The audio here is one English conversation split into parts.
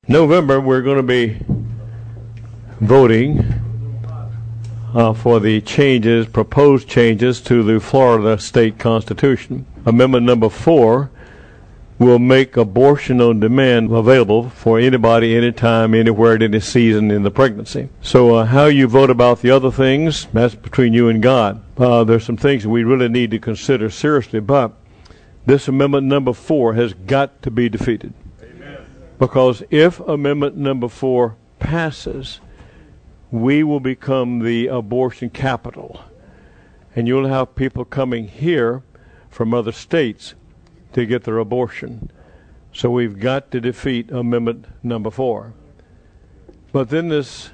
November, we're going to be voting for the proposed changes to the Florida State Constitution. Amendment number 4 will make abortion on demand available for anybody, anytime, anywhere, at any season in the pregnancy. So how you vote about the other things, that's between you and God. There's some things that we really need to consider seriously, but this amendment number 4 has got to be defeated. Because if amendment number 4 passes, we will become the abortion capital. And you'll have people coming here from other states to get their abortion. So we've got to defeat amendment number 4. But then there's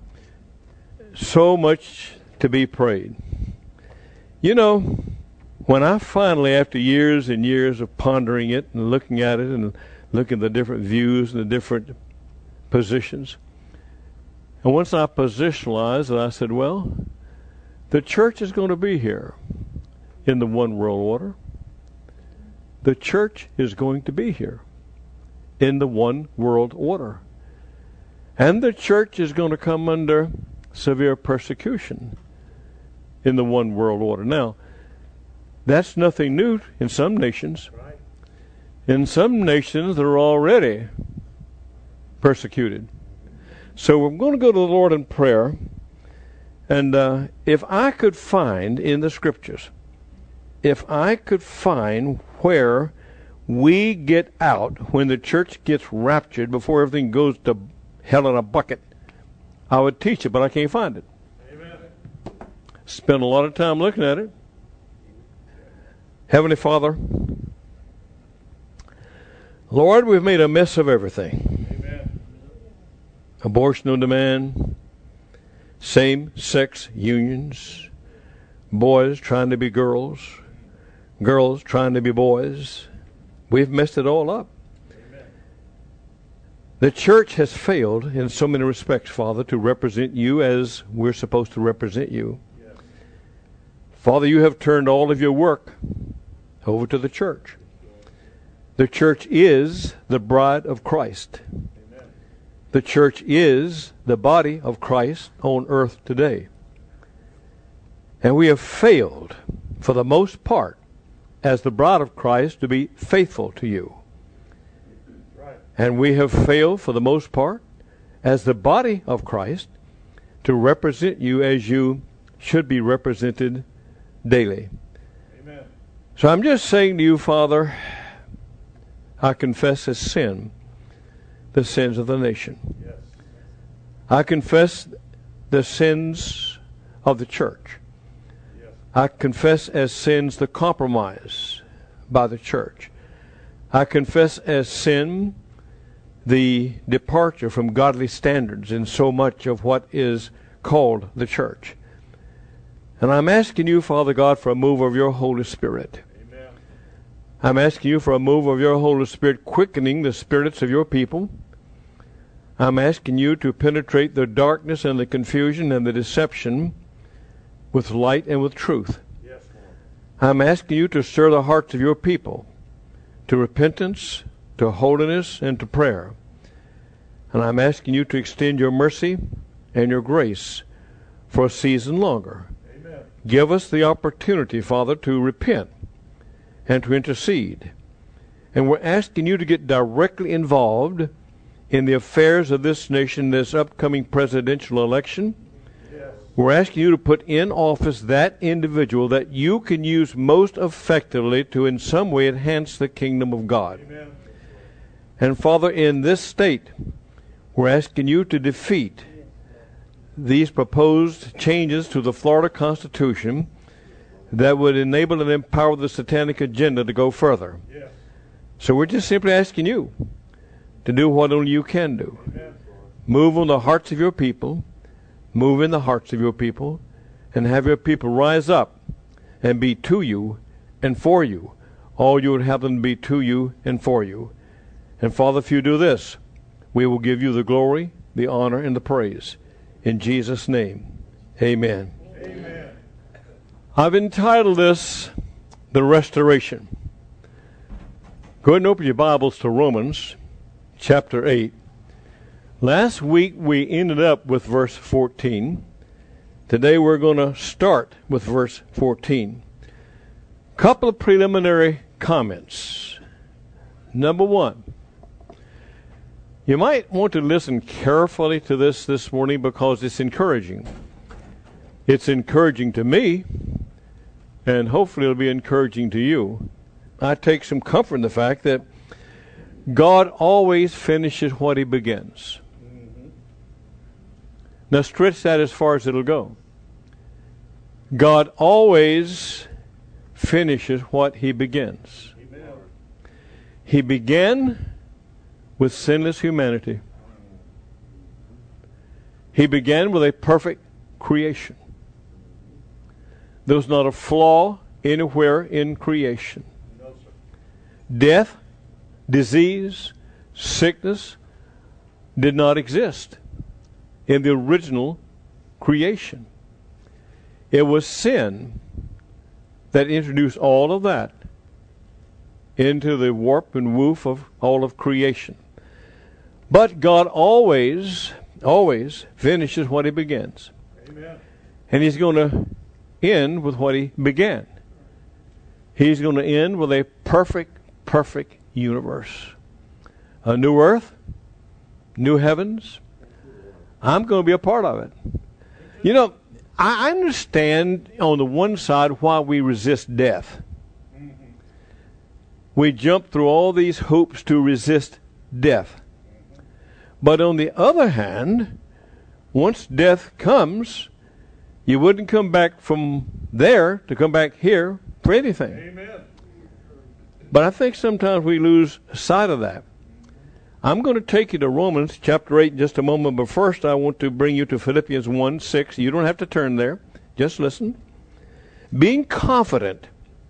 so much to be prayed. You know, when I finally, after years and years of pondering it and looking at it and looking at the different views and the different positions. And once I positionalized it, I said, well, the church is going to be here in the one world order. The church is going to be here in the one world order. And the church is going to come under severe persecution in the one world order. Now, that's nothing new in some nations. In some nations, they're already persecuted. So we're going to go to the Lord in prayer. And if I could find in the Scriptures, if I could find where we get out when the church gets raptured before everything goes to hell in a bucket, I would teach it, but I can't find it. Amen. Spend a lot of time looking at it. Heavenly Father, Lord, we've made a mess of everything. Amen. Abortion on demand, same-sex unions, boys trying to be girls, girls trying to be boys. We've messed it all up. Amen. The church has failed in so many respects, Father, to represent you as we're supposed to represent you. Yes. Father, you have turned all of your work over to the church. The church is the bride of Christ. Amen. The church is the body of Christ on earth today. And we have failed, for the most part, as the bride of Christ, to be faithful to you. Right. And we have failed, for the most part, as the body of Christ, to represent you as you should be represented daily. Amen. So I'm just saying to you, Father, I confess as sin the sins of the nation. Yes. I confess the sins of the church. Yes. I confess as sins the compromise by the church. I confess as sin the departure from godly standards in so much of what is called the church. And I'm asking you, Father God, for a move of your Holy Spirit. I'm asking you for a move of your Holy Spirit, quickening the spirits of your people. I'm asking you to penetrate the darkness and the confusion and the deception with light and with truth. Yes, Lord. I'm asking you to stir the hearts of your people to repentance, to holiness, and to prayer. And I'm asking you to extend your mercy and your grace for a season longer. Amen. Give us the opportunity, Father, to repent and to intercede. And we're asking you to get directly involved in the affairs of this nation, this upcoming presidential election. Yes. We're asking you to put in office that individual that you can use most effectively to in some way enhance the kingdom of God. Amen. And Father, in this state, we're asking you to defeat these proposed changes to the Florida Constitution that would enable and empower the satanic agenda to go further. Yes. So we're just simply asking you to do what only you can do. Amen. Move on the hearts of your people, move in the hearts of your people, and have your people rise up and be to you and for you all you would have them be to you and for you. And Father, if you do this, we will give you the glory, the honor, and the praise. In Jesus' name, amen. Amen. I've entitled this, The Restoration. Go ahead and open your Bibles to Romans chapter 8. Last week we ended up with verse 14. Today we're going to start with verse 14. Couple of preliminary comments. Number one, you might want to listen carefully to this morning because it's encouraging. It's encouraging to me, and hopefully it'll be encouraging to you. I take some comfort in the fact that God always finishes what He begins. Now stretch that as far as it'll go. God always finishes what He begins. Amen. He began with sinless humanity. He began with a perfect creation. There was not a flaw anywhere in creation. No, sir. Death, disease, sickness did not exist in the original creation. It was sin that introduced all of that into the warp and woof of all of creation. But God always finishes what He begins. Amen. And He's going to end with what He began. He's going to end with a perfect universe. A new earth, new heavens. I'm going to be a part of it. You know, I understand on the one side why we resist death. We jump through all these hoops to resist death. But on the other hand, once death comes, you wouldn't come back from there to come back here for anything. Amen. But I think sometimes we lose sight of that. I'm going to take you to Romans chapter 8 in just a moment, but first I want to bring you to Philippians 1:6. You don't have to turn there. Just listen. Being confident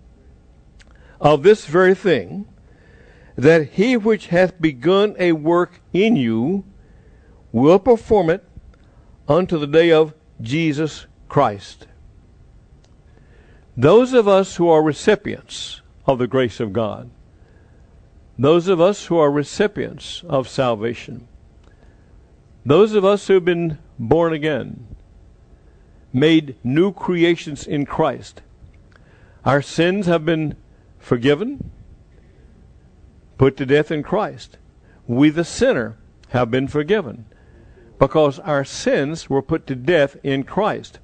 of this very thing, that He which hath begun a work in you will perform it unto the day of Jesus Christ. Those of us who are recipients of the grace of God, those of us who are recipients of salvation, those of us who have been born again, made new creations in Christ, our sins have been forgiven, put to death in Christ. We, the sinner, have been forgiven because our sins were put to death in Christ.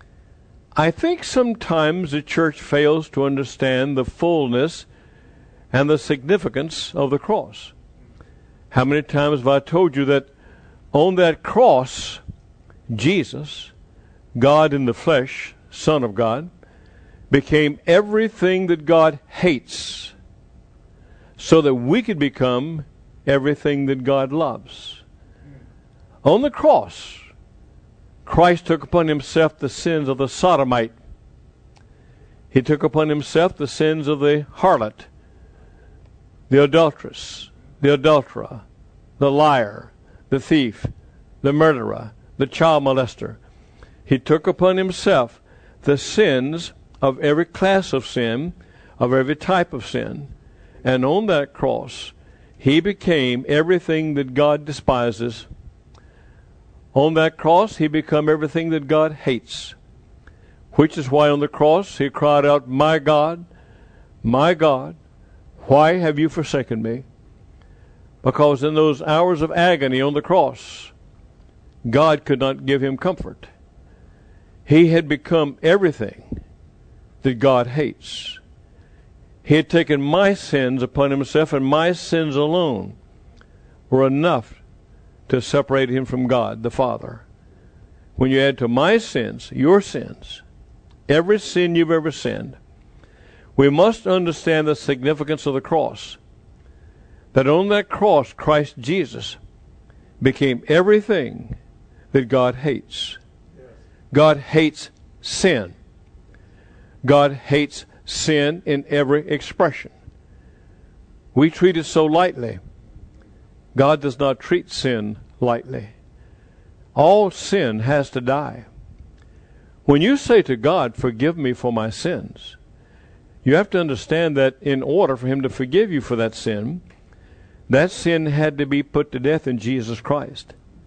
I think sometimes the church fails to understand the fullness and the significance of the cross. How many times have I told you that on that cross, Jesus, God in the flesh, Son of God, became everything that God hates so that we could become everything that God loves. On the cross, Christ took upon Himself the sins of the sodomite. He took upon Himself the sins of the harlot, the adulteress, the adulterer, the liar, the thief, the murderer, the child molester. He took upon Himself the sins of every class of sin, of every type of sin. And on that cross, He became everything that God despises. On that cross, He became everything that God hates. Which is why on the cross, He cried out, my God, why have you forsaken me? Because in those hours of agony on the cross, God could not give Him comfort. He had become everything that God hates. He had taken my sins upon Himself, and my sins alone were enough to separate Him from God the Father. When you add to my sins, your sins, every sin you've ever sinned, we must understand the significance of the cross. That on that cross, Christ Jesus became everything that God hates. God hates sin. God hates sin in every expression. We treat it so lightly. God does not treat sin lightly. All sin has to die. When you say to God, forgive me for my sins, you have to understand that in order for Him to forgive you for that sin had to be put to death in Jesus Christ.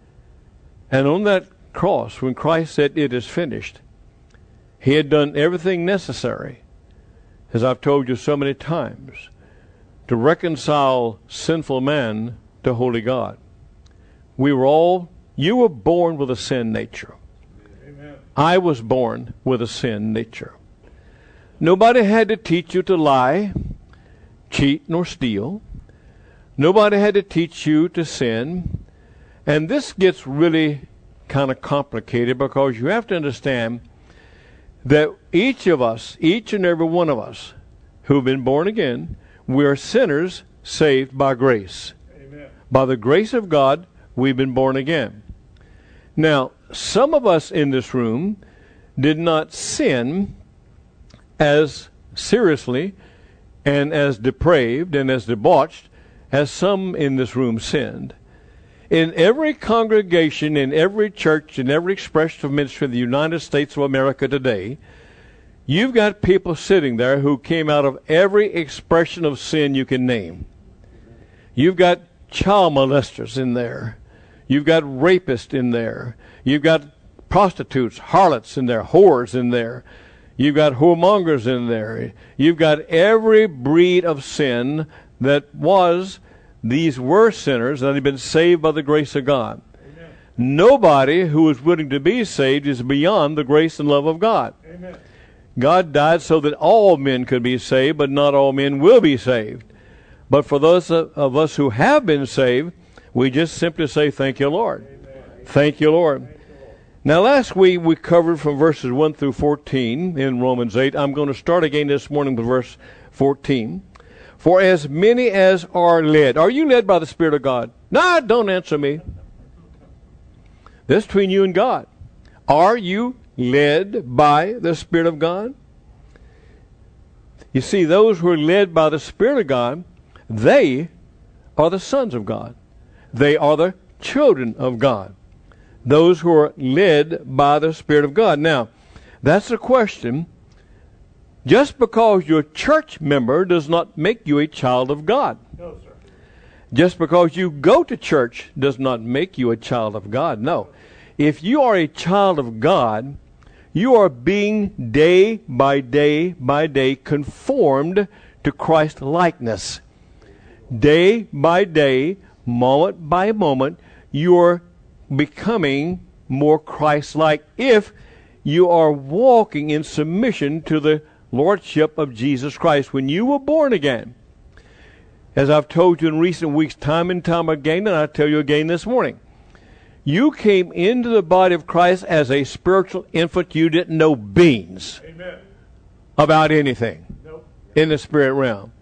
And on that cross, when Christ said, "It is finished," he had done everything necessary, as I've told you so many times, to reconcile sinful man to holy God. You were born with a sin nature. Amen. I was born with a sin nature. Nobody had to teach you to lie, cheat, nor steal. Nobody had to teach you to sin. And this gets really kind of complicated, because you have to understand that each of us, each and every one of us who've been born again, we are sinners saved by grace. Amen. By the grace of God, we've been born again. Now, some of us in this room did not sin as seriously and as depraved and as debauched as some in this room sinned. In every congregation, in every church, in every expression of ministry in the United States of America today, you've got people sitting there who came out of every expression of sin you can name. You've got child molesters in there. You've got rapists in there. You've got prostitutes, harlots in there, whores in there. You've got whoremongers in there. You've got every breed of sin that was. These were sinners that had been saved by the grace of God. Amen. Nobody who is willing to be saved is beyond the grace and love of God. Amen. God died so that all men could be saved, but not all men will be saved. But for those of us who have been saved, we just simply say, "Thank you, Lord." Amen. Thank you, Lord. Thank you, Lord. Now, last week we covered from verses 1 through 14 in Romans 8. I'm going to start again this morning with verse 14. For as many as are led. Are you led by the Spirit of God? No, don't answer me. This is between you and God. Are you led by the Spirit of God? You see, those who are led by the Spirit of God, they are the sons of God. They are the children of God. Those who are led by the Spirit of God. Now, that's a question. Just because you're a church member does not make you a child of God. No, sir. Just because you go to church does not make you a child of God. No. If you are a child of God, you are being day by day by day conformed to Christ likeness. Day by day, moment by moment, you are becoming more Christ-like if you are walking in submission to the Lordship of Jesus Christ. When you were born again, as I've told you in recent weeks time and time again, and I tell you again this morning, you came into the body of Christ as a spiritual infant. You didn't know beans. Amen. About anything. Nope. In the spirit realm.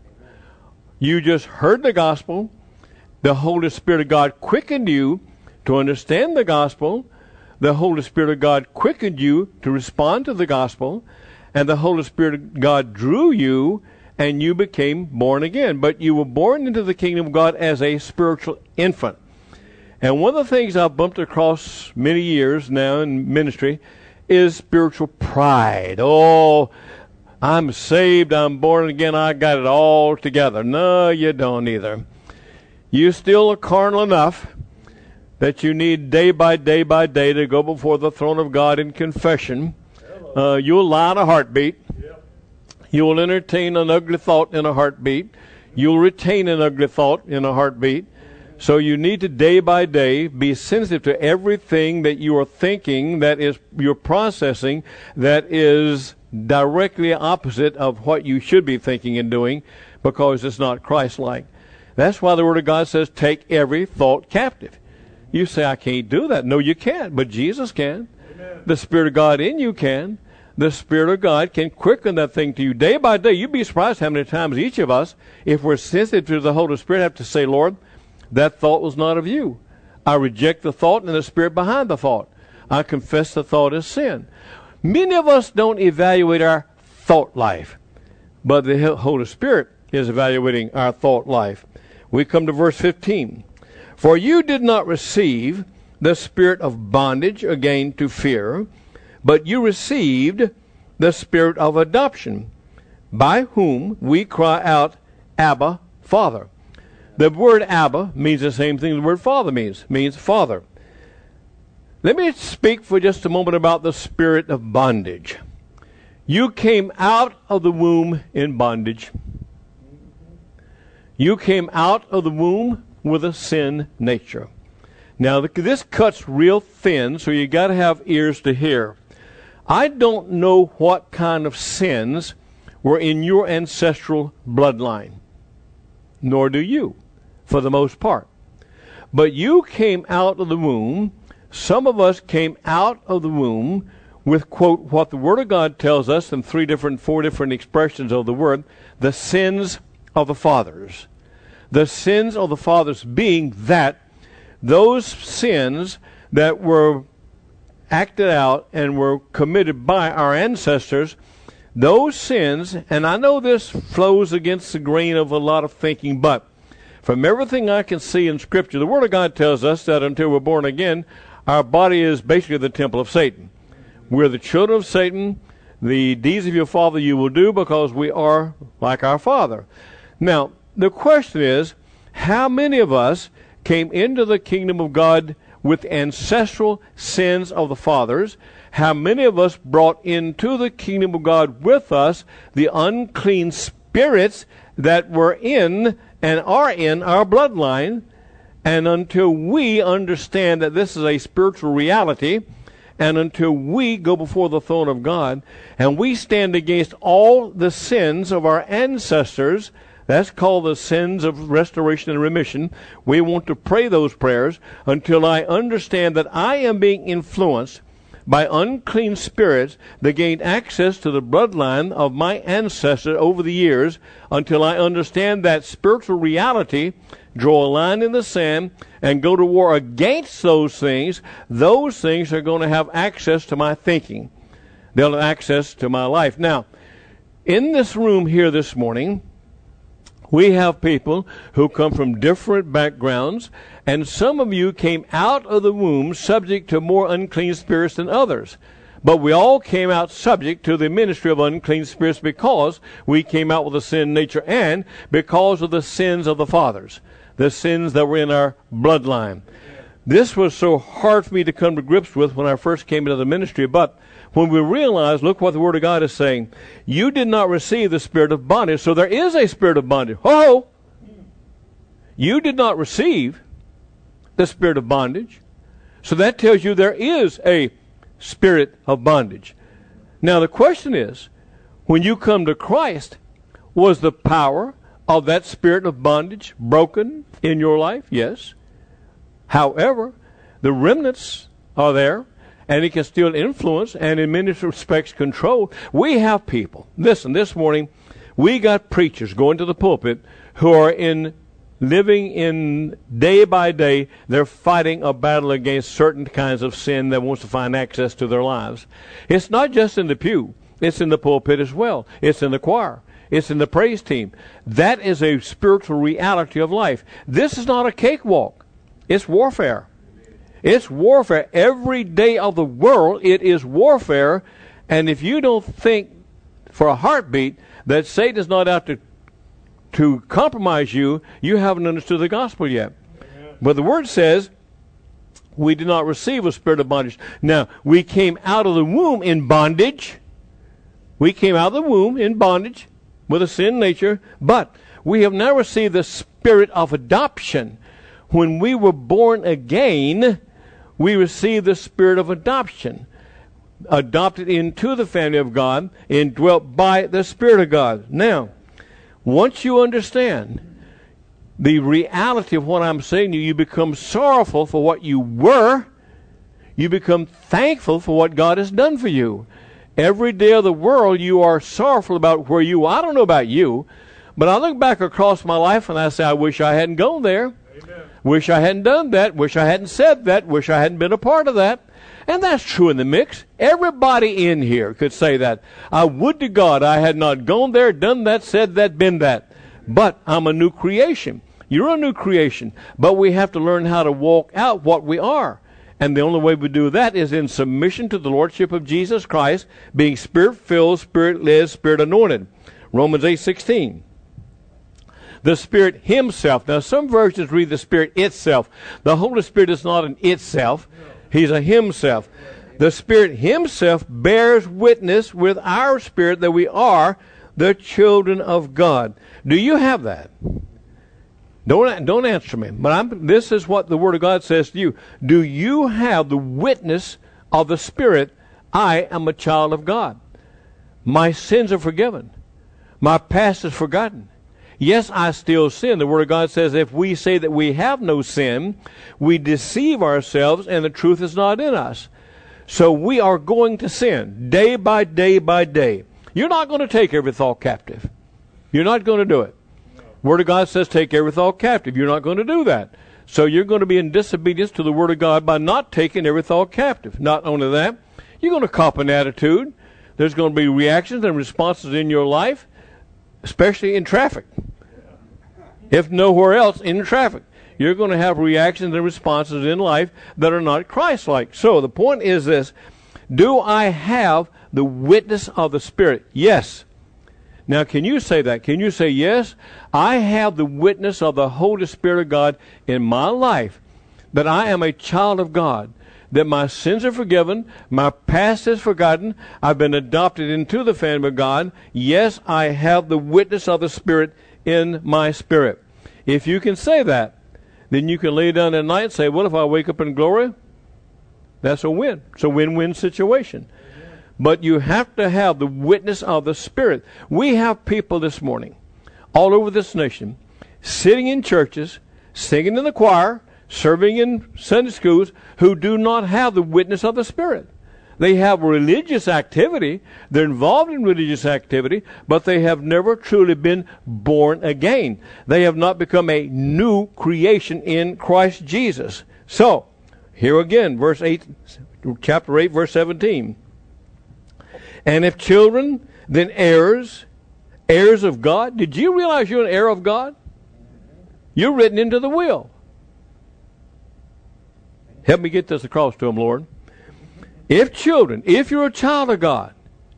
You just heard the gospel. The Holy Spirit of God quickened you to understand the gospel. The Holy Spirit of God quickened you to respond to the gospel. And the Holy Spirit of God drew you, and you became born again. But you were born into the kingdom of God as a spiritual infant. And one of the things I've bumped across many years now in ministry is spiritual pride. Oh, I'm saved, I'm born again, I got it all together. No, you don't either. You still are carnal enough that you need day by day by day to go before the throne of God in confession. You'll lie in a heartbeat. Yep. You'll entertain an ugly thought in a heartbeat. You'll retain an ugly thought in a heartbeat. So you need to day by day be sensitive to everything that you are thinking, that is you're processing, that is directly opposite of what you should be thinking and doing, because it's not Christ-like. That's why the Word of God says, take every thought captive. You say, I can't do that. No, you can't, but Jesus can. Amen. The Spirit of God in you can. The Spirit of God can quicken that thing to you day by day. You'd be surprised how many times each of us, if we're sensitive to the Holy Spirit, have to say, Lord, that thought was not of you. I reject the thought and the spirit behind the thought. I confess the thought as sin. Many of us don't evaluate our thought life, but the Holy Spirit is evaluating our thought life. We come to verse 15. For you did not receive the spirit of bondage again to fear, but you received the spirit of adoption, by whom we cry out, Abba, Father. The word Abba means the same thing the word Father means father. Let me speak for just a moment about the spirit of bondage. You came out of the womb in bondage. You came out of the womb with a sin nature. Now, this cuts real thin, so you got to have ears to hear. I don't know what kind of sins were in your ancestral bloodline, nor do you, for the most part. But you came out of the womb. Some of us came out of the womb with, quote, what the Word of God tells us in four different expressions of the word, the sins of the fathers. The sins of the fathers being that those sins that were acted out and were committed by our ancestors, those sins, and I know this flows against the grain of a lot of thinking, but from everything I can see in Scripture, the Word of God tells us that until we're born again, our body is basically the temple of Satan. We're the children of Satan. The deeds of your father you will do because we are like our father. Now, the question is, how many of us came into the kingdom of God with ancestral sins of the fathers? How many of us brought into the kingdom of God with us the unclean spirits that were in and are in our bloodline? And until we understand that this is a spiritual reality, and until we go before the throne of God and we stand against all the sins of our ancestors, that's called the sins of restoration and remission. We want to pray those prayers until I understand that I am being influenced by unclean spirits that gained access to the bloodline of my ancestor over the years, until I understand that spiritual reality, draw a line in the sand, and go to war against those things are going to have access to my thinking. They'll have access to my life. Now, in this room here this morning, we have people who come from different backgrounds, and some of you came out of the womb subject to more unclean spirits than others. But we all came out subject to the ministry of unclean spirits because we came out with a sin nature and because of the sins of the fathers, the sins that were in our bloodline. This was so hard for me to come to grips with when I first came into the ministry, but when we realize, look what the Word of God is saying, you did not receive the spirit of bondage, so there is a spirit of bondage. Oh! You did not receive the spirit of bondage, so that tells you there is a spirit of bondage. Now the question is, when you come to Christ, was the power of that spirit of bondage broken in your life? Yes. However, the remnants are there, and it can still influence and in many respects control. We have people. Listen, this morning we got preachers going to the pulpit who are living in day by day, they're fighting a battle against certain kinds of sin that wants to find access to their lives. It's not just in the pew. It's in the pulpit as well. It's in the choir. It's in the praise team. That is a spiritual reality of life. This is not a cakewalk. It's warfare. It's warfare. Every day of the world, it is warfare. And if you don't think for a heartbeat that Satan is not out to compromise you, you haven't understood the gospel yet. Amen. But the Word says we did not receive a spirit of bondage. Now, we came out of the womb in bondage. We came out of the womb in bondage with a sin nature, but we have now received the spirit of adoption. When we were born again, we received the spirit of adoption, adopted into the family of God, indwelt by the Spirit of God. Now, once you understand the reality of what I'm saying to you, you become sorrowful for what you were. You become thankful for what God has done for you. Every day of the world, you are sorrowful about where you are. I don't know about you, but I look back across my life and I say, I wish I hadn't gone there. Amen. Wish I hadn't done that. Wish I hadn't said that. Wish I hadn't been a part of that. And that's true in the mix. Everybody in here could say that. I would to God I had not gone there, done that, said that, been that. But I'm a new creation. You're a new creation. But we have to learn how to walk out what we are. And the only way we do that is in submission to the Lordship of Jesus Christ, being Spirit-filled, Spirit-led, Spirit-anointed. Romans 8:16. The Spirit Himself. Now, some versions read the Spirit itself. The Holy Spirit is not an itself. He's a himself. The Spirit himself bears witness with our spirit that we are the children of God. Do you have that? Don't answer me. But this is what the Word of God says to you. Do you have the witness of the Spirit? I am a child of God. My sins are forgiven. My past is forgotten. Yes, I still sin. The Word of God says if we say that we have no sin, we deceive ourselves and the truth is not in us. So we are going to sin day by day by day. You're not going to take every thought captive. You're not going to do it. Word of God says take every thought captive. You're not going to do that. So you're going to be in disobedience to the Word of God by not taking every thought captive. Not only that, you're going to cop an attitude. There's going to be reactions and responses in your life, especially in traffic. If nowhere else, in traffic. You're going to have reactions and responses in life that are not Christ-like. So the point is this. Do I have the witness of the Spirit? Yes. Now, can you say that? Can you say, yes, I have the witness of the Holy Spirit of God in my life, that I am a child of God, that my sins are forgiven, my past is forgotten, I've been adopted into the family of God. Yes, I have the witness of the Spirit in my spirit. If you can say that, then you can lay down at night and say, well, if I wake up in glory, that's a win. It's a win-win situation. But you have to have the witness of the Spirit. We have people this morning all over this nation sitting in churches, singing in the choir, serving in Sunday schools, who do not have the witness of the Spirit. They have religious activity. They're involved in religious activity, but they have never truly been born again. They have not become a new creation in Christ Jesus. So, here again, verse 8, chapter 8, verse 17. And if children, then heirs, heirs of God. Did you realize you're an heir of God? You're written into the will. Help me get this across to them, Lord. If children, if you're a child of God,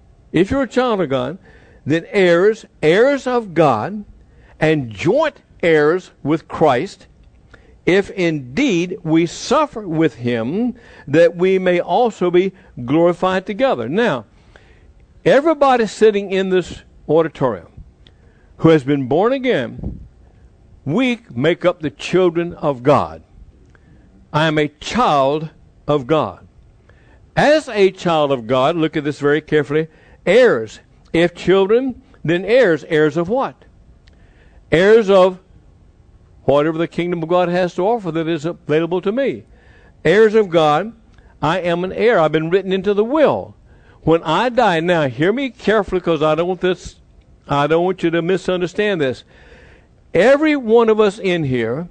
then heirs, heirs of God, and joint heirs with Christ, if indeed we suffer with him, that we may also be glorified together. Now, everybody sitting in this auditorium who has been born again, we make up the children of God. I am a child of God. As a child of God, look at this very carefully, heirs. If children, then heirs. Heirs of what? Heirs of whatever the kingdom of God has to offer that is available to me. Heirs of God, I am an heir. I've been written into the will. When I die, now hear me carefully, because I don't want you to misunderstand this. Every one of us in here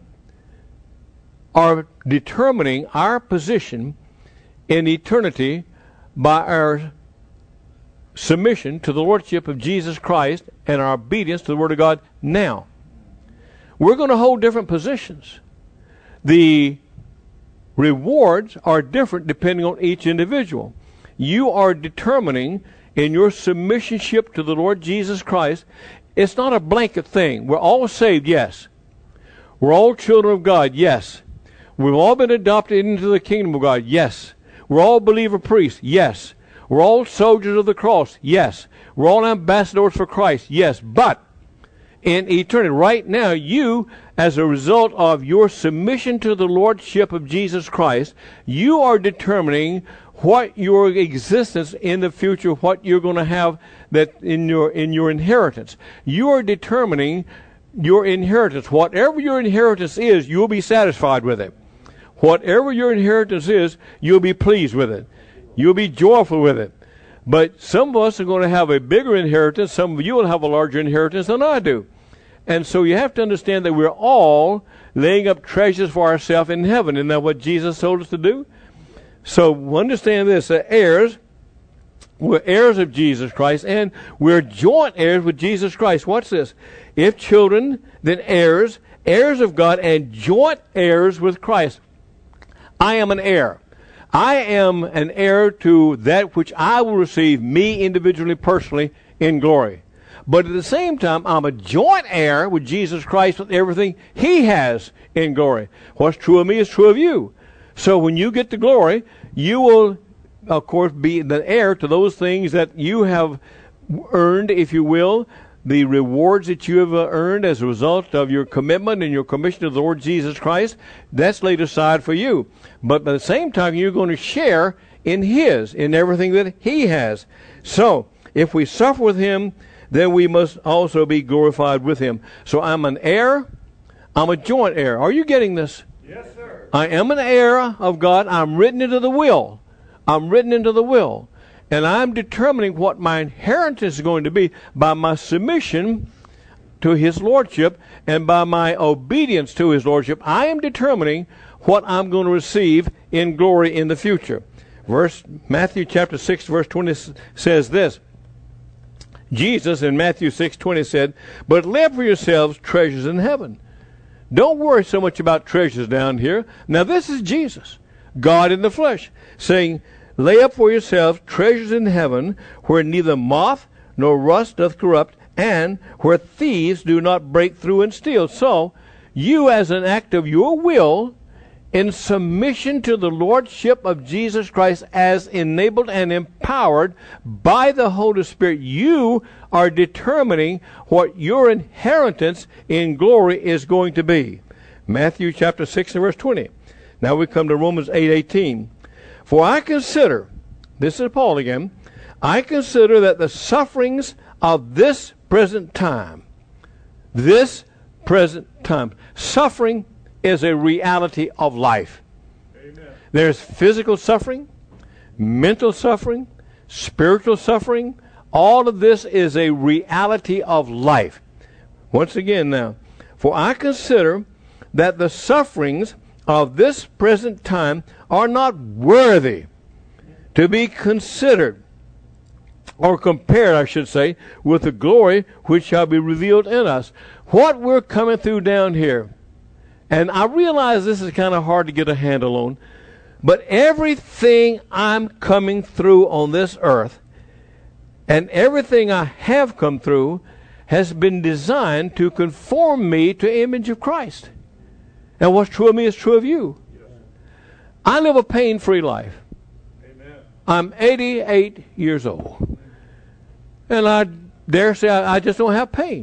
are determining our position in eternity by our submission to the Lordship of Jesus Christ and our obedience to the Word of God now. We're going to hold different positions. The rewards are different depending on each individual. You are determining in your submissionship to the Lord Jesus Christ. It's not a blanket thing. We're all saved, yes. We're all children of God, yes. We've all been adopted into the kingdom of God, yes. We're all believer priests, yes. We're all soldiers of the cross, yes. We're all ambassadors for Christ, yes. But in eternity, right now, you, as a result of your submission to the Lordship of Jesus Christ, you are determining what your existence in the future, what you're going to have that in your inheritance. You are determining your inheritance. Whatever your inheritance is, you'll be satisfied with it. Whatever your inheritance is, you'll be pleased with it. You'll be joyful with it. But some of us are going to have a bigger inheritance. Some of you will have a larger inheritance than I do. And so you have to understand that we're all laying up treasures for ourselves in heaven. Isn't that what Jesus told us to do? So understand this, heirs, we're heirs of Jesus Christ, and we're joint heirs with Jesus Christ. Watch this. If children, then heirs, heirs of God, and joint heirs with Christ. I am an heir. I am an heir to that which I will receive, me individually, personally, in glory. But at the same time, I'm a joint heir with Jesus Christ with everything he has in glory. What's true of me is true of you. So when you get to glory, you will, of course, be the heir to those things that you have earned, if you will, the rewards that you have earned as a result of your commitment and your commission to the Lord Jesus Christ. That's laid aside for you. But at the same time, you're going to share in in everything that He has. So, if we suffer with Him, then we must also be glorified with Him. So I'm an heir. I'm a joint heir. Are you getting this? Yes, sir. I am an heir of God. I'm written into the will. I'm written into the will. And I'm determining what my inheritance is going to be by my submission to His Lordship and by my obedience to His Lordship. I am determining what I'm going to receive in glory in the future. Matthew chapter 6, verse 20 says this. Jesus in Matthew 6:20 said, "But lay up for yourselves treasures in heaven." Don't worry so much about treasures down here. Now this is Jesus, God in the flesh, saying, "Lay up for yourselves treasures in heaven, where neither moth nor rust doth corrupt, and where thieves do not break through and steal." So, you as an act of your will, in submission to the Lordship of Jesus Christ as enabled and empowered by the Holy Spirit, you are determining what your inheritance in glory is going to be. Matthew chapter 6 and verse 20. Now we come to Romans 8:18. "For I consider," this is Paul again, "I consider that the sufferings of this present time," suffering is a reality of life. Amen. There's physical suffering, mental suffering, spiritual suffering. All of this is a reality of life. Once again now, "For I consider that the sufferings of this present time are not worthy to be considered," or compared, I should say, "with the glory which shall be revealed in us." What we're coming through down here, and I realize this is kind of hard to get a handle on, but everything I'm coming through on this earth and everything I have come through has been designed to conform me to the image of Christ. And what's true of me is true of you. I live a pain-free life. Amen. I'm 88 years old. And I dare say I just don't have pain.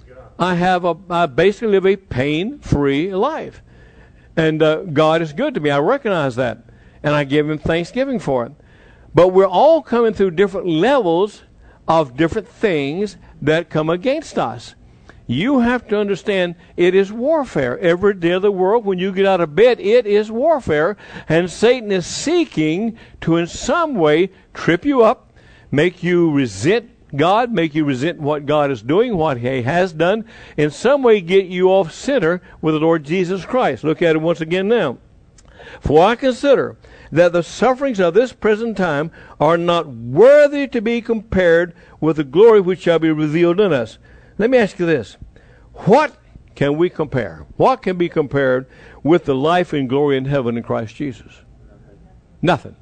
I basically live a pain-free life. And God is good to me. I recognize that. And I give Him thanksgiving for it. But we're all coming through different levels of different things that come against us. You have to understand it is warfare. Every day of the world, when you get out of bed, it is warfare. And Satan is seeking to in some way trip you up, make you resent God, make you resent what God is doing, what He has done, in some way get you off center with the Lord Jesus Christ. Look at it once again now. "For I consider that the sufferings of this present time are not worthy to be compared with the glory which shall be revealed in us." Let me ask you this. What can we compare? What can be compared with the life and glory in heaven in Christ Jesus? Nothing.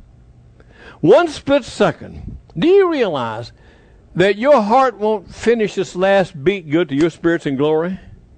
One split second. Do you realize that your heart won't finish this last beat good to your spirits in glory?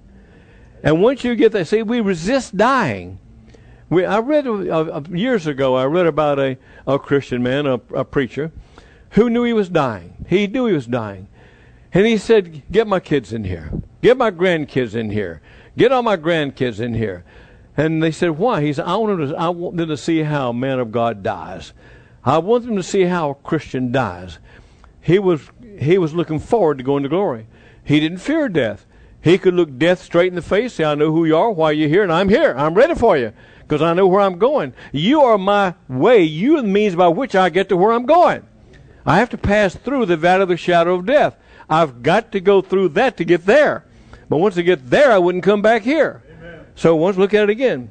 And once you get there, see, we resist dying. I read years ago, I read about a Christian man, a preacher, who knew he was dying. He knew he was dying. And he said, "Get my kids in here. Get my grandkids in here. Get all my grandkids in here." And they said, "Why?" He said, I want them to see how a man of God dies. I want them to see how a Christian dies." He was looking forward to going to glory. He didn't fear death. He could look death straight in the face, say, "I know who you are, why you're here, and I'm here. I'm ready for you because I know where I'm going. You are my way. You are the means by which I get to where I'm going. I have to pass through the valley of the shadow of death. I've got to go through that to get there. But once I get there, I wouldn't come back here." Amen. So once look at it again.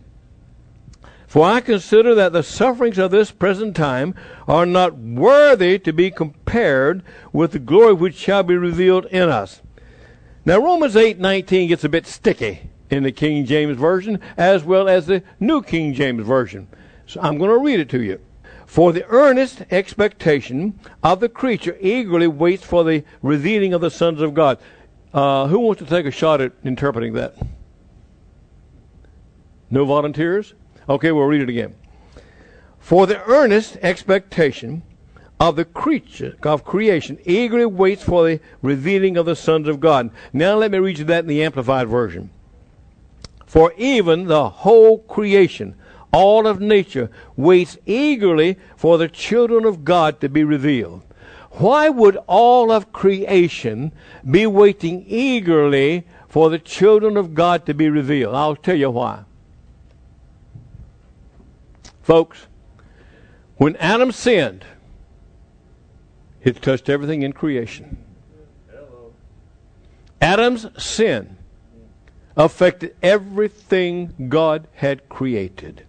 "For I consider that the sufferings of this present time are not worthy to be compared with the glory which shall be revealed in us." Now Romans 8:19 gets a bit sticky in the King James Version as well as the New King James Version. So I'm going to read it to you. "For the earnest expectation of the creature eagerly waits for the revealing of the sons of God." Who wants to take a shot at interpreting that? No volunteers? Okay, we'll read it again. For the earnest expectation of the creature of creation eagerly waits for the revealing of the sons of God. Now let me read you that in the Amplified Version. For even the whole creation, all of nature, waits eagerly for the children of God to be revealed. Why would all of creation be waiting eagerly for the children of God to be revealed? I'll tell you why. Folks, when Adam sinned, it touched everything in creation. Adam's sin affected everything God had created.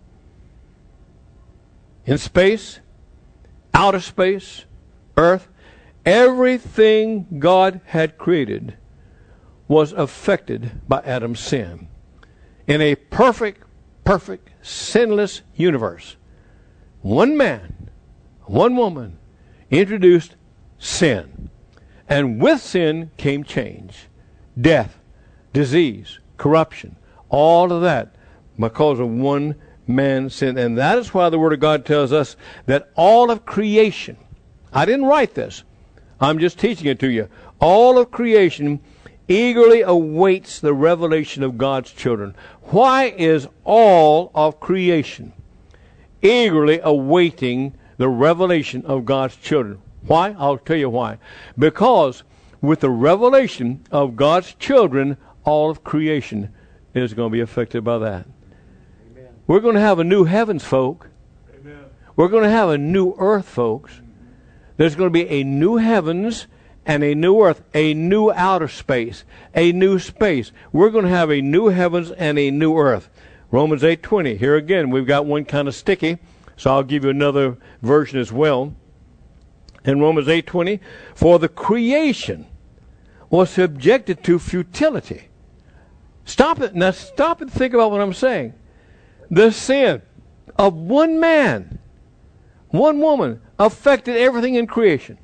In space, outer space, earth, everything God had created was affected by Adam's sin. In a perfect, sinless universe, one man, one woman introduced sin. And with sin came change, death, disease, corruption, all of that because of one man's sin. And that is why the Word of God tells us that all of creation, I didn't write this, I'm just teaching it to you, all of creation eagerly awaits the revelation of God's children. Why is all of creation eagerly awaiting the revelation of God's children? Why? I'll tell you why. Because with the revelation of God's children, all of creation is going to be affected by that. Amen. We're going to have a new heavens, folk. Amen. We're going to have a new earth, folks. There's going to be a new heavens and a new earth, a new outer space, a new space. We're going to have a new heavens and a new earth. Romans 8:20. Here again, we've got one kind of sticky, so I'll give you another version as well. In Romans 8:20, for the creation was subjected to futility. Stop it. Now stop and think about what I'm saying. The sin of one man, one woman, affected everything in creation.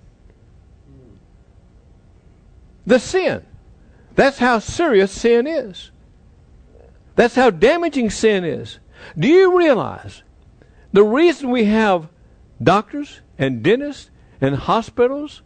The sin. That's how serious sin is. That's how damaging sin is. Do you realize the reason we have doctors and dentists and hospitals,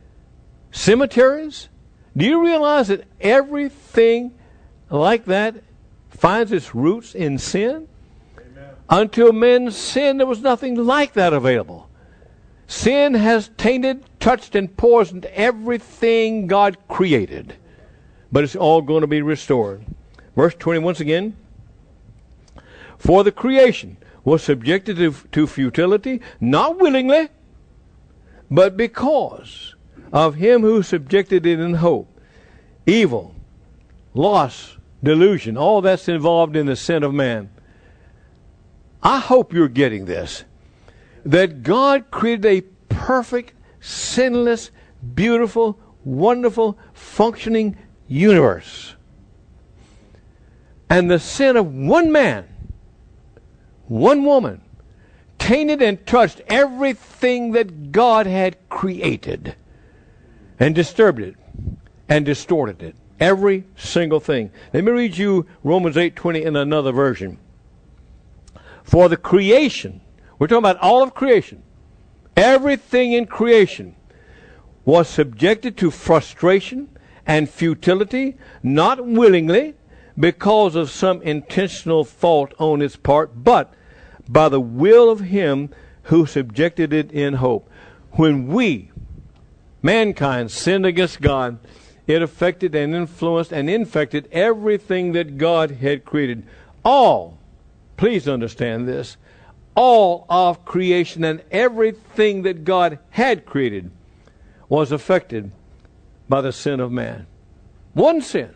cemeteries? Do you realize that everything like that finds its roots in sin? Amen. Until men sinned, there was nothing like that available. Sin has tainted, touched, and poisoned everything God created. But it's all going to be restored. Verse 20 once again. For the creation was subjected to futility, not willingly, but because of him who subjected it in hope. Evil, loss, delusion, all that's involved in the sin of man. I hope you're getting this. That God created a perfect, sinless, beautiful, wonderful, functioning universe. And the sin of one man, one woman, tainted and touched everything that God had created and disturbed it and distorted it. Every single thing. Let me read you Romans 8:20 in another version. For the creation, we're talking about all of creation, everything in creation was subjected to frustration and futility, not willingly because of some intentional fault on its part, but by the will of him who subjected it in hope. When we, mankind, sinned against God, it affected and influenced and infected everything that God had created. All, please understand this, all of creation and everything that God had created was affected by the sin of man. One sin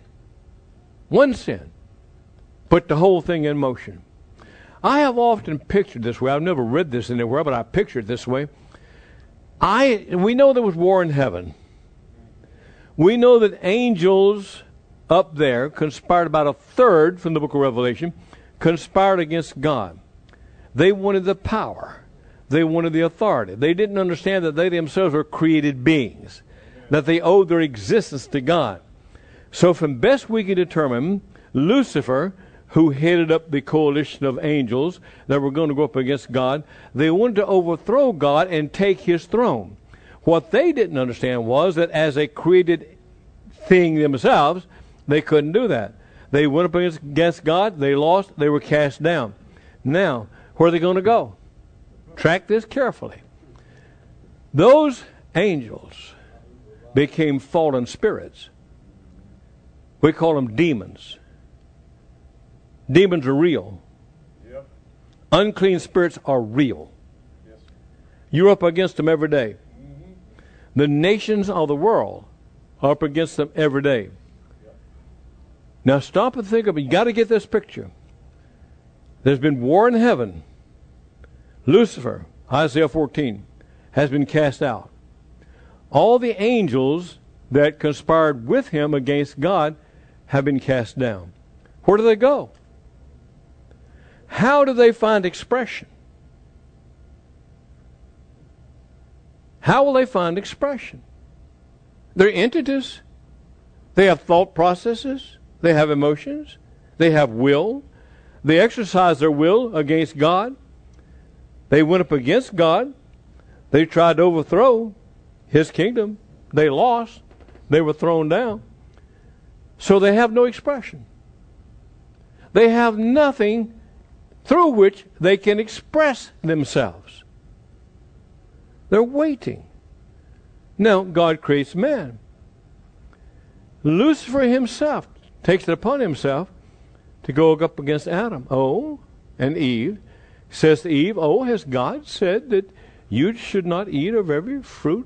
put the whole thing in motion. I have often pictured this way. I've never read this anywhere, but I pictured it this way. We know there was war in heaven. We know that angels up there conspired, about a third from the book of Revelation, conspired against God. They wanted the power. They wanted the authority. They didn't understand that they themselves were created beings, that they owed their existence to God. So from best we can determine, Lucifer, who headed up the coalition of angels that were going to go up against God. They wanted to overthrow God and take his throne. What they didn't understand was that as a created thing themselves, they couldn't do that. They went up against God, they lost, they were cast down. Now, where are they going to go? Track this carefully. Those angels became fallen spirits. We call them demons. Demons are real. Yep. Unclean spirits are real. Yes. You're up against them every day. The nations of the world are up against them every day. Now stop and think of it. You got to get this picture. There's been war in heaven. Lucifer, Isaiah 14, has been cast out. All the angels that conspired with him against God have been cast down. Where do they go? How do they find expression? How will they find expression? They're entities. They have thought processes. They have emotions. They have will. They exercise their will against God. They went up against God. They tried to overthrow his kingdom. They lost. They were thrown down. So they have no expression. They have nothing through which they can express themselves. They're waiting. Now, God creates man. Lucifer himself takes it upon himself to go up against Adam. Oh, and Eve. Says to Eve, oh, has God said that you should not eat of every fruit?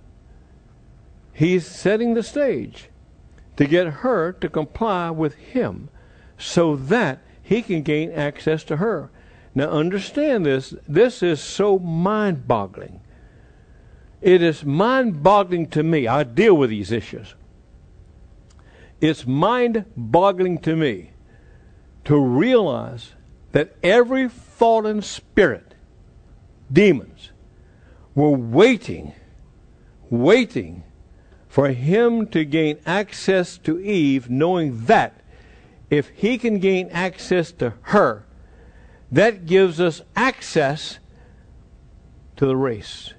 He's setting the stage to get her to comply with him so that he can gain access to her. Now understand this. This is so mind-boggling. It is mind-boggling to me. I deal with these issues. It's mind-boggling to me to realize that every fallen spirit, demons, were waiting for him to gain access to Eve, knowing that if he can gain access to her, that gives us access to the race.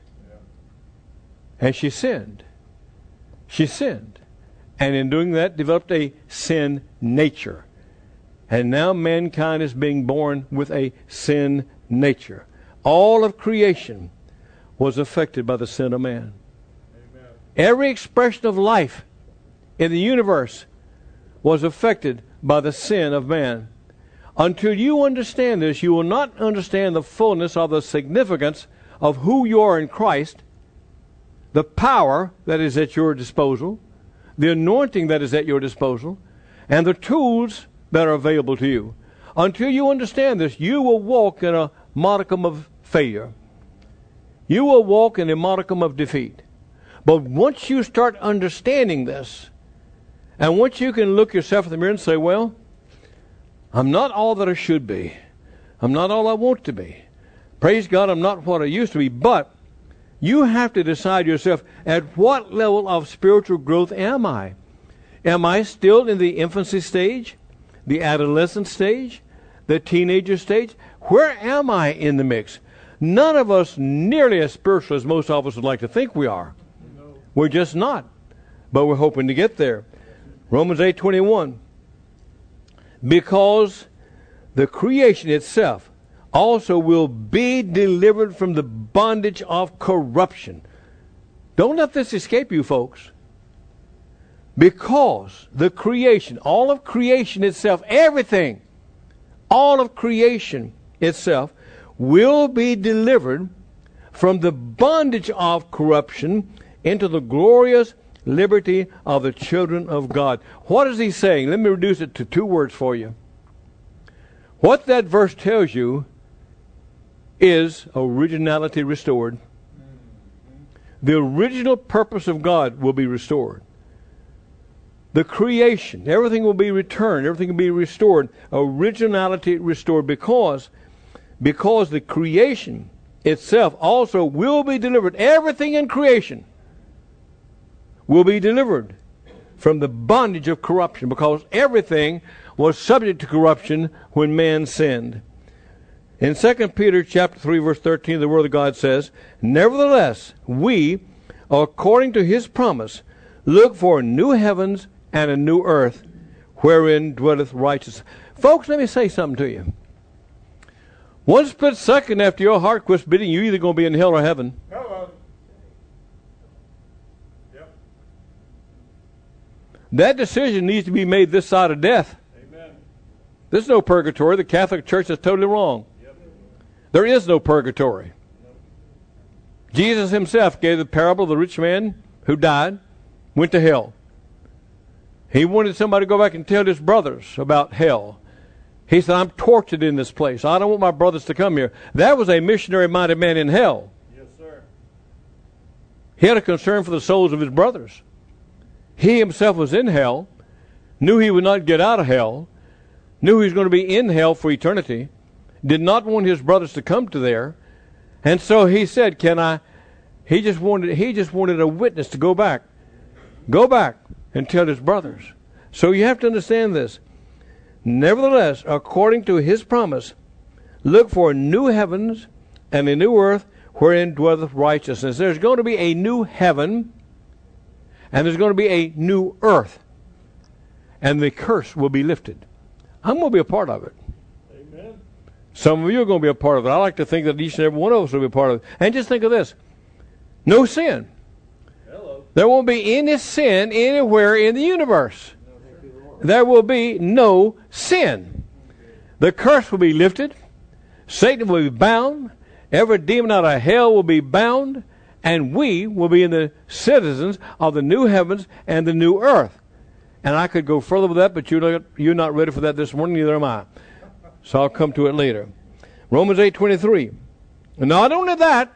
And she sinned. She sinned. And in doing that, developed a sin nature. And now mankind is being born with a sin nature. All of creation was affected by the sin of man. Amen. Every expression of life in the universe was affected by the sin of man. Until you understand this, you will not understand the fullness of the significance of who you are in Christ, the power that is at your disposal, the anointing that is at your disposal, and the tools that are available to you. Until you understand this, you will walk in a modicum of failure. You will walk in a modicum of defeat. But once you start understanding this, and once you can look yourself in the mirror and say, well, I'm not all that I should be. I'm not all I want to be. Praise God, I'm not what I used to be. But you have to decide yourself, at what level of spiritual growth am I? Am I still in the infancy stage, the adolescent stage, the teenager stage? Where am I in the mix? None of us nearly as spiritual as most of us would like to think we are. No. We're just not. But we're hoping to get there. Romans 8:21. Because the creation itself also will be delivered from the bondage of corruption. Don't let this escape you, folks. Because the creation, all of creation itself, everything, all of creation itself will be delivered from the bondage of corruption into the glorious liberty of the children of God. What is he saying? Let me reduce it to two words for you. What that verse tells you is originality restored. The original purpose of God will be restored. The creation, everything will be returned, everything will be restored. Originality restored because the creation itself also will be delivered. Everything in creation will be delivered from the bondage of corruption, because everything was subject to corruption when man sinned. In 2 Peter chapter 3, verse 13, the Word of God says, "Nevertheless, we, according to his promise, look for new heavens and a new earth, wherein dwelleth righteousness." Folks, let me say something to you. One split second after your heart quits beating, you're either going to be in hell or heaven. Hello. Yep. That decision needs to be made this side of death. Amen. There's no purgatory. The Catholic Church is totally wrong. Yep. There is no purgatory. Jesus himself gave the parable of the rich man who died, went to hell. He wanted somebody to go back and tell his brothers about hell. He said, "I'm tortured in this place. I don't want my brothers to come here." That was a missionary-minded man in hell. Yes, sir. He had a concern for the souls of his brothers. He himself was in hell, knew he would not get out of hell, knew he was going to be in hell for eternity, did not want his brothers to come to there, and so he said, he just wanted a witness to go back and tell his brothers. So you have to understand this. "Nevertheless, according to his promise, look for new heavens and a new earth wherein dwelleth righteousness." There's going to be a new heaven and there's going to be a new earth, and the curse will be lifted. I'm going to be a part of it. Amen. Some of you are going to be a part of it. I like to think that each and every one of us will be a part of it. And just think of this. No sin. Hello. There won't be any sin anywhere in the universe. There will be no sin. The curse will be lifted. Satan will be bound. Every demon out of hell will be bound. And we will be in the citizens of the new heavens and the new earth. And I could go further with that, but you're not ready for that this morning, neither am I. So I'll come to it later. Romans 8:23. Not only that,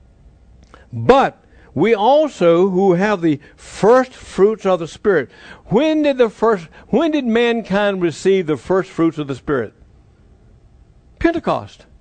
but we also who have the first fruits of the Spirit. When did mankind receive the first fruits of the Spirit? Pentecost.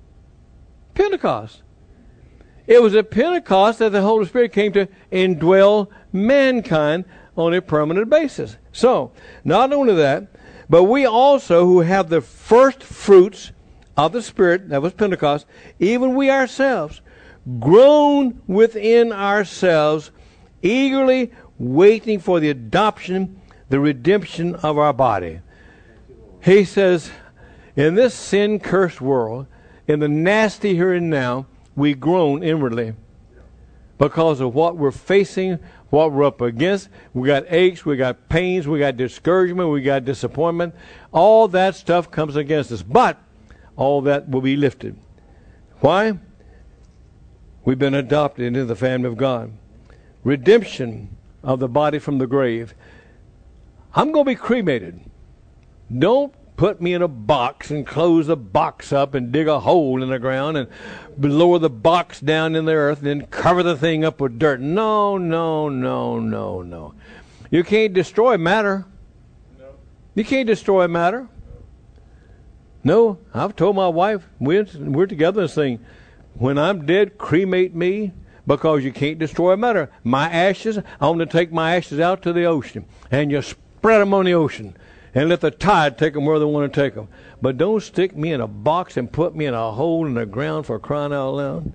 Pentecost. It was at Pentecost that the Holy Spirit came to indwell mankind on a permanent basis. So, not only that, but we also who have the first fruits of the Spirit, that was Pentecost, even we ourselves, groan within ourselves, eagerly waiting for the adoption, the redemption of our body. He says, in this sin-cursed world, in the nasty here and now, we groan inwardly because of what we're facing, what we're up against. We got aches, we got pains, we got discouragement, we got disappointment. All that stuff comes against us. But all that will be lifted. Why? We've been adopted into the family of God. Redemption of the body from the grave. I'm going to be cremated. Don't put me in a box and close the box up and dig a hole in the ground and lower the box down in the earth and then cover the thing up with dirt. No, no, no, no, no. You can't destroy matter. No. You can't destroy matter. No, I've told my wife, we're together this thing. When I'm dead, cremate me, because you can't destroy matter. My ashes, I want to take my ashes out to the ocean and you spread them on the ocean and let the tide take them where they want to take them. But don't stick me in a box and put me in a hole in the ground for crying out loud.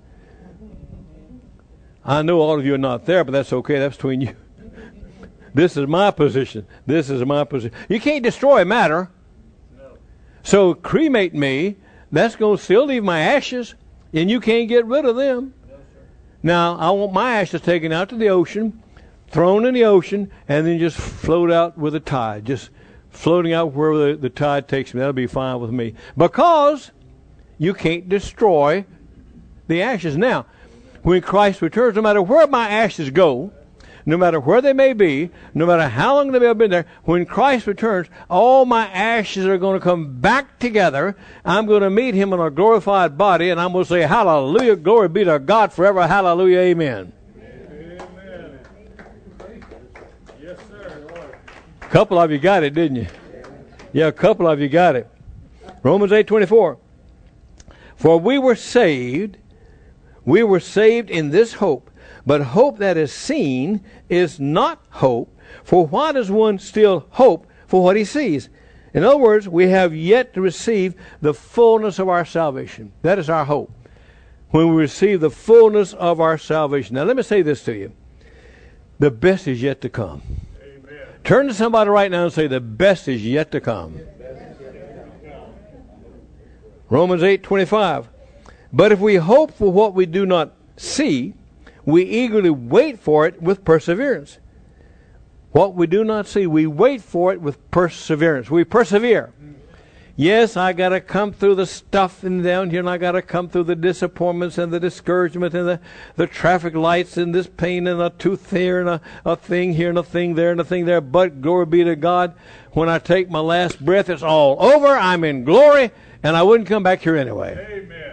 I know all of you are not there, but that's okay. That's between you. This is my position. This is my position. You can't destroy matter. No. So cremate me. That's going to still leave my ashes, and you can't get rid of them. No, sir. Now, I want my ashes taken out to the ocean, thrown in the ocean, and then just float out with the tide. Just floating out wherever the tide takes me. That'll be fine with me. Because you can't destroy the ashes. Now, when Christ returns, no matter where my ashes go, no matter where they may be, no matter how long they may have been there, when Christ returns, all my ashes are going to come back together. I'm going to meet him in a glorified body, and I'm going to say, hallelujah, glory be to God forever, hallelujah, amen. Amen. Yes, sir. A couple of you got it, didn't you? Yeah, a couple of you got it. Romans 8:24. For we were saved in this hope. But hope that is seen is not hope. For why does one still hope for what he sees? In other words, we have yet to receive the fullness of our salvation. That is our hope. When we receive the fullness of our salvation. Now let me say this to you. The best is yet to come. Amen. Turn to somebody right now and say, the best is yet to come. Romans 8:25. But if we hope for what we do not see, we eagerly wait for it with perseverance. What we do not see, we wait for it with perseverance. We persevere. Yes, I got to come through the stuff and down here, and I got to come through the disappointments and the discouragement and the traffic lights and this pain and a tooth here and a thing here and a thing there and a thing there. But glory be to God, when I take my last breath, it's all over. I'm in glory, and I wouldn't come back here anyway. Amen.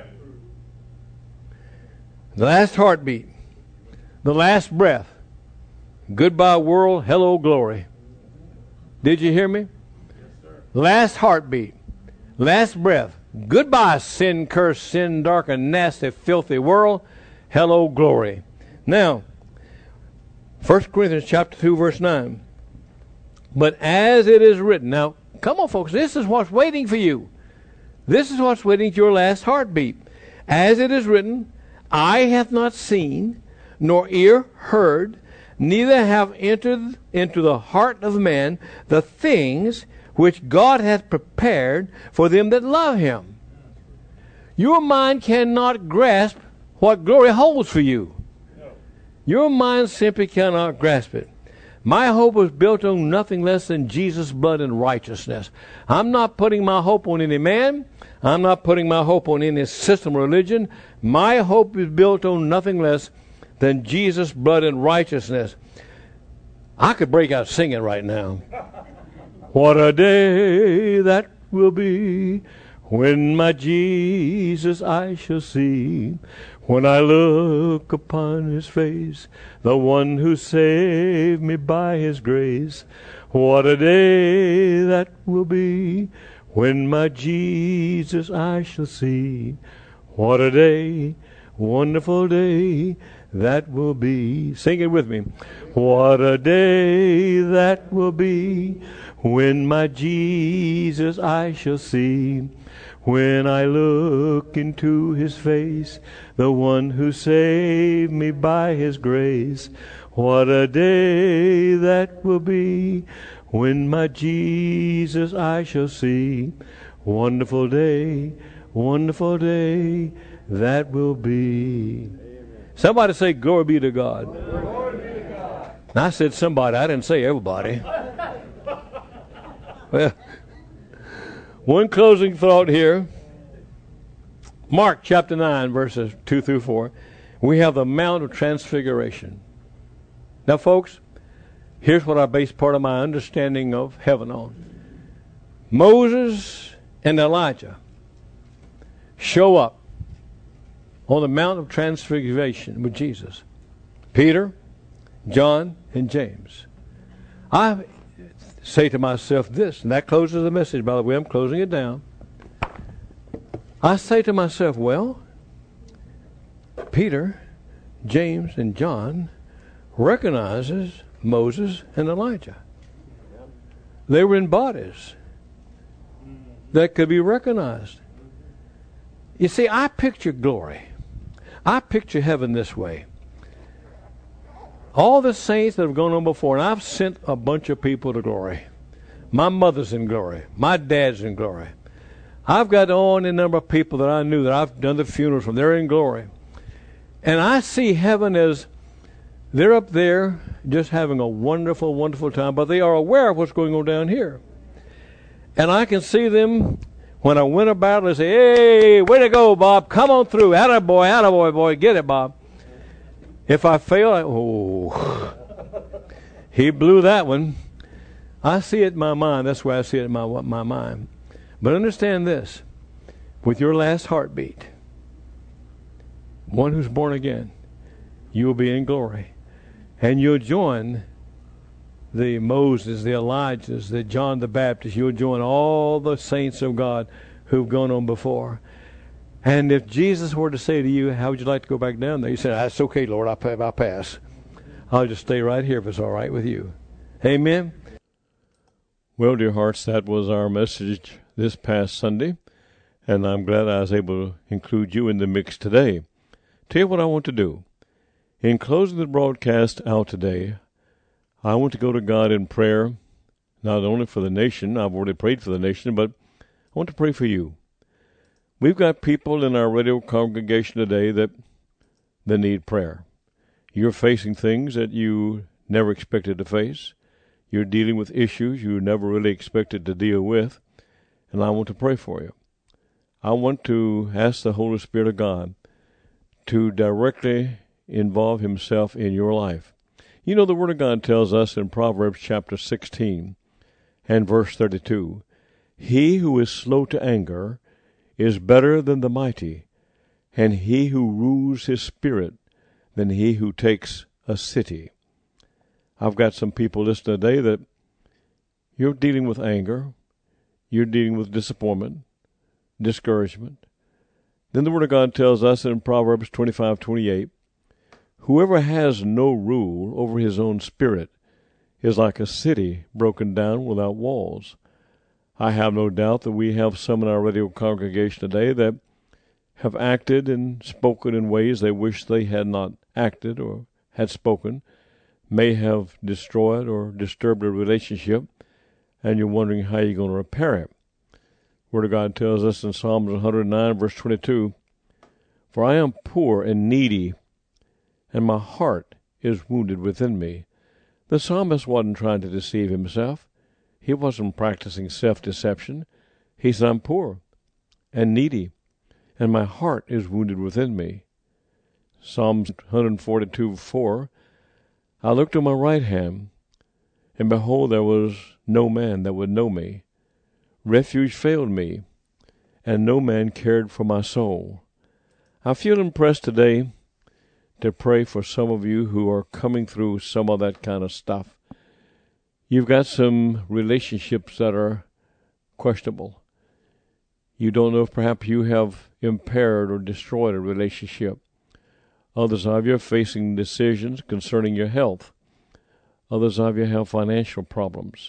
The last heartbeat, the last breath. Goodbye, world. Hello, glory. Did you hear me? Yes, sir. Last heartbeat. Last breath. Goodbye, sin cursed, sin dark and nasty, filthy world. Hello, glory. Now, 1 Corinthians chapter 2, verse 9. But as it is written. Now, come on, folks. This is what's waiting for you. This is what's waiting for your last heartbeat. As it is written, eye hath not seen, nor ear heard, neither have entered into the heart of man the things which God hath prepared for them that love him. Your mind cannot grasp what glory holds for you. Your mind simply cannot grasp it. My hope was built on nothing less than Jesus' blood and righteousness. I'm not putting my hope on any man. I'm not putting my hope on any system or religion. My hope is built on nothing less than Jesus' blood and righteousness. I could break out singing right now. What a day that will be when my Jesus I shall see. When I look upon his face, the one who saved me by his grace. What a day that will be when my Jesus I shall see. What a day, wonderful day that will be. Sing it with me. What a day that will be when my Jesus I shall see. When I look into his face, the one who saved me by his grace. What a day that will be when my Jesus I shall see. Wonderful day that will be. Somebody say, glory be to God. Glory be to God. And I said somebody, I didn't say everybody. Well, one closing thought here. Mark chapter 9, verses 2 through 4. We have the Mount of Transfiguration. Now, folks, here's what I base part of my understanding of heaven on. Moses and Elijah show up on the Mount of Transfiguration with Jesus. Peter, John, and James. I say to myself this, and that closes the message, by the way. I'm closing it down. I say to myself, well, Peter, James, and John recognizes Moses and Elijah. They were in bodies that could be recognized. You see, I picture glory. I picture heaven this way. All the saints that have gone on before, and I've sent a bunch of people to glory. My mother's in glory. My dad's in glory. I've got on a number of people that I knew that I've done the funerals from. They're in glory. And I see heaven as they're up there just having a wonderful, wonderful time, but they are aware of what's going on down here. And I can see them when I win a battle, they say, hey, way to go, Bob. Come on through. Attaboy, boy. Get it, Bob. If I fail, he blew that one. I see it in my mind. That's where I see it in my mind. But understand this. With your last heartbeat, one who's born again, you will be in glory. And you'll join the Moses, the Elijahs, the John the Baptist. You'll join all the saints of God who've gone on before. And if Jesus were to say to you, how would you like to go back down there? You say, that's okay, Lord, I'll pass. I'll just stay right here if it's all right with you. Amen. Well, dear hearts, that was our message this past Sunday, and I'm glad I was able to include you in the mix today. Tell you what I want to do. In closing the broadcast out today, I want to go to God in prayer, not only for the nation. I've already prayed for the nation, but I want to pray for you. We've got people in our radio congregation today that need prayer. You're facing things that you never expected to face. You're dealing with issues you never really expected to deal with, and I want to pray for you. I want to ask the Holy Spirit of God to directly involve himself in your life. You know, the Word of God tells us in Proverbs chapter 16 and verse 32, "He who is slow to anger is better than the mighty, and he who rules his spirit than he who takes a city." I've got some people listening today that you're dealing with anger, you're dealing with disappointment, discouragement. Then the Word of God tells us in Proverbs 25:28, "Whoever has no rule over his own spirit is like a city broken down without walls." I have no doubt that we have some in our radio congregation today that have acted and spoken in ways they wish they had not acted or had spoken, may have destroyed or disturbed a relationship, and you're wondering how you're going to repair it. Word of God tells us in Psalms 109, verse 22, "For I am poor and needy, and my heart is wounded within me." The psalmist wasn't trying to deceive himself. He wasn't practicing self-deception. He said, "I'm poor and needy, and my heart is wounded within me." Psalms 142:4, "I looked on my right hand, and behold, there was no man that would know me. Refuge failed me, and no man cared for my soul." I feel impressed today to pray for some of you who are coming through some of that kind of stuff. You've got some relationships that are questionable. You don't know if perhaps you have impaired or destroyed a relationship. Others of you are facing decisions concerning your health. Others of you have financial problems.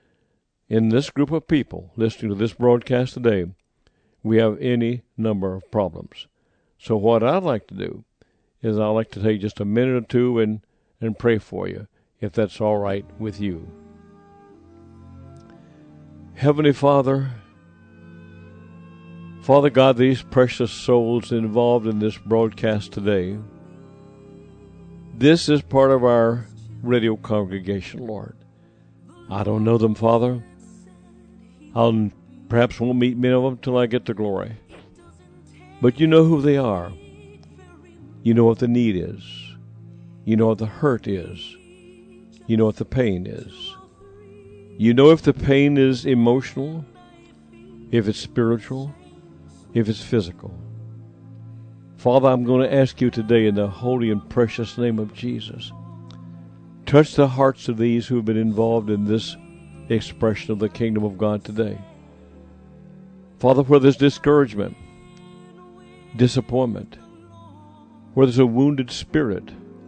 In this group of people listening to this broadcast today, we have any number of problems. So what I'd like to do is I'd like to take just a minute or two and pray for you, if that's all right with you. Heavenly Father, Father God, these precious souls involved in this broadcast today, this is part of our radio congregation, Lord. I don't know them, Father. I'll perhaps won't meet many of them till I get to glory. But you know who they are. You know what the need is. You know what the hurt is. You know what the pain is. You know if the pain is emotional, if it's spiritual, if it's physical. Father, I'm going to ask you today in the holy and precious name of Jesus, touch the hearts of these who have been involved in this expression of the kingdom of God today. Father, where there's discouragement, disappointment, where there's a wounded spirit,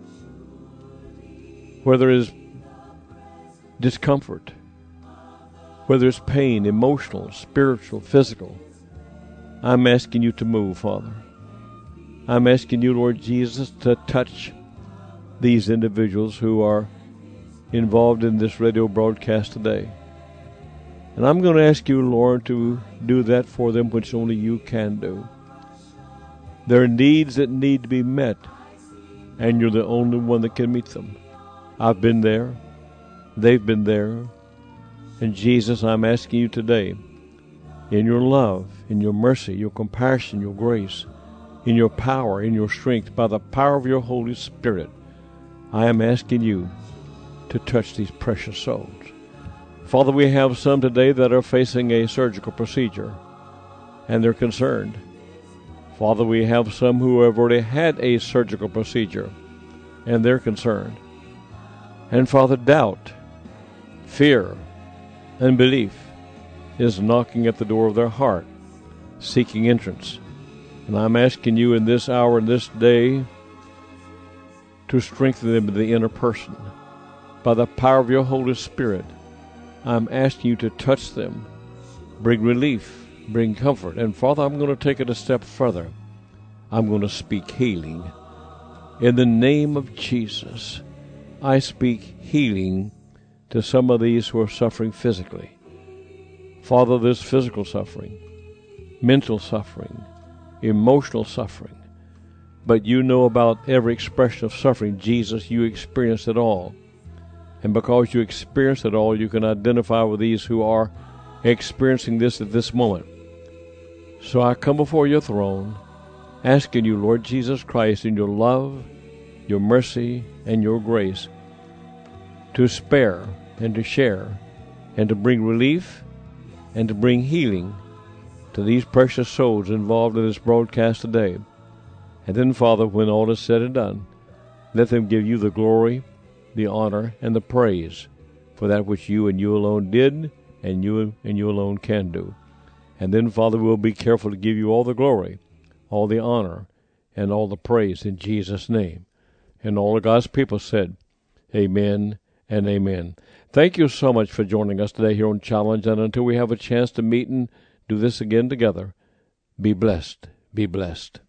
where there is discomfort, where there's pain, emotional, spiritual, physical, I'm asking you to move, Father. I'm asking you, Lord Jesus, to touch these individuals who are involved in this radio broadcast today. And I'm going to ask you, Lord, to do that for them which only you can do. There are needs that need to be met, and you're the only one that can meet them. I've been there. They've been there. And Jesus, I'm asking you today, in your love, in your mercy, your compassion, your grace, in your power, in your strength, by the power of your Holy Spirit, I am asking you to touch these precious souls. Father, we have some today that are facing a surgical procedure, and they're concerned. Father, we have some who have already had a surgical procedure, and they're concerned. And Father, doubt, fear, unbelief is knocking at the door of their heart, seeking entrance. And I'm asking you in this hour and this day to strengthen them in the inner person by the power of your Holy Spirit. I'm asking you to touch them, bring relief, bring comfort. And Father, I'm going to take it a step further. I'm going to speak healing. In the name of Jesus, I speak healing to some of these who are suffering physically. Father, there's physical suffering, mental suffering, emotional suffering. But you know about every expression of suffering. Jesus, you experienced it all. And because you experienced it all, you can identify with these who are experiencing this at this moment. So I come before your throne, asking you, Lord Jesus Christ, in your love, your mercy, and your grace, to spare and to share and to bring relief and to bring healing to these precious souls involved in this broadcast today. And then, Father, when all is said and done, let them give you the glory, the honor, and the praise for that which you and you alone did and you alone can do. And then, Father, we'll be careful to give you all the glory, all the honor, and all the praise in Jesus' name. And all of God's people said, amen and amen. Thank you so much for joining us today here on Challenge. And until we have a chance to meet and do this again together, be blessed. Be blessed.